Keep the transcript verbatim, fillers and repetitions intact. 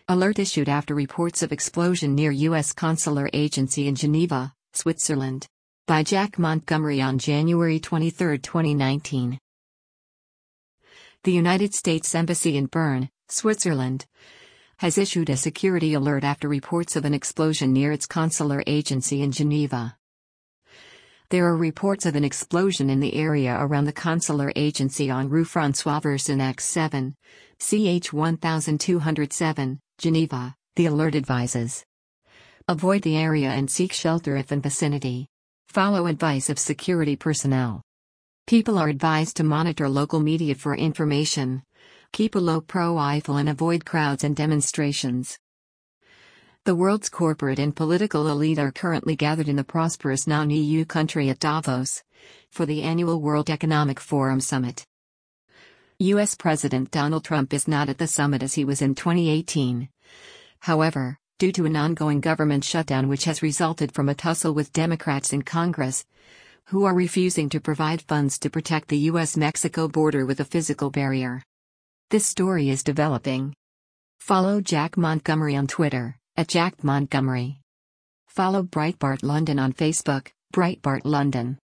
Alert issued after reports of explosion near U S consular agency in Geneva, Switzerland. By Jack Montgomery on January twenty-third, twenty nineteen. The United States Embassy in Bern, Switzerland, has issued a security alert after reports of an explosion near its consular agency in Geneva. There are reports of an explosion in the area around the consular agency on Rue François Versignac seven, C H one two oh seven, Geneva, the alert advises. Avoid the area and seek shelter if in vicinity. Follow advice of security personnel. People are advised to monitor local media for information. Keep a low profile and avoid crowds and demonstrations. The world's corporate and political elite are currently gathered in the prosperous non E U country at Davos for the annual World Economic Forum Summit. U S President Donald Trump is not at the summit as he was in twenty eighteen. However, due to an ongoing government shutdown which has resulted from a tussle with Democrats in Congress, who are refusing to provide funds to protect the U S Mexico border with a physical barrier. This story is developing. Follow Jack Montgomery on Twitter, at Jack Montgomery. Follow Breitbart London on Facebook, Breitbart London.